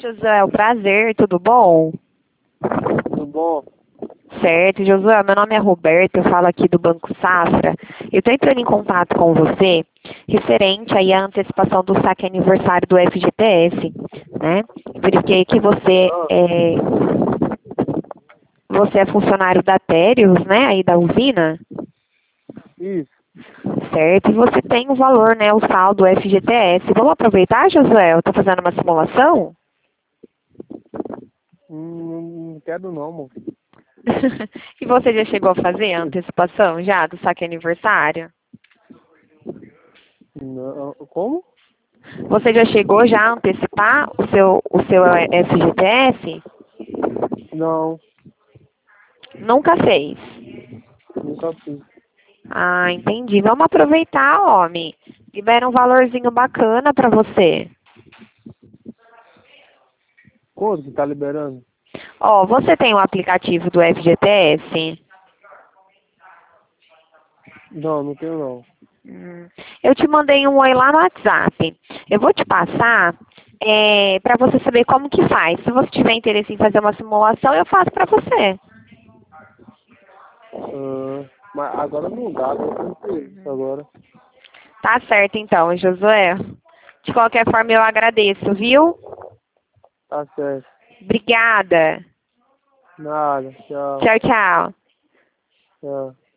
Josué, o prazer, tudo bom? Tudo bom? Certo, Josué, meu nome é Roberto, eu falo aqui do Banco Safra. Eu estou entrando em contato com você referente aí à antecipação do saque aniversário do FGTS, né? Verifiquei que você é funcionário da Térios, né, aí da usina, Isso. certo? E você tem o valor, né, o saldo FGTS. Vamos aproveitar, Josué? Eu estou fazendo uma simulação? Não quero não, moço. E você já chegou a fazer a antecipação já do saque aniversário? Não. Como? Você já chegou já a antecipar o seu FGTS? Não, Nunca fez. nunca fiz. Ah, entendi. Vamos aproveitar, homem. Libera um valorzinho bacana para você. Quanto que tá liberando? Ó, você tem o aplicativo do FGTS? Não, não tenho não. Eu te mandei um oi lá no WhatsApp. Eu vou te passar para você saber como que faz. Se você tiver interesse em fazer uma simulação, eu faço para você. Mas agora não dá, tô com serviço agora. Tá certo então, Josué. De qualquer forma, eu agradeço, viu? Tá certo. Obrigada. Nada, tchau. Tchau, tchau. Tchau.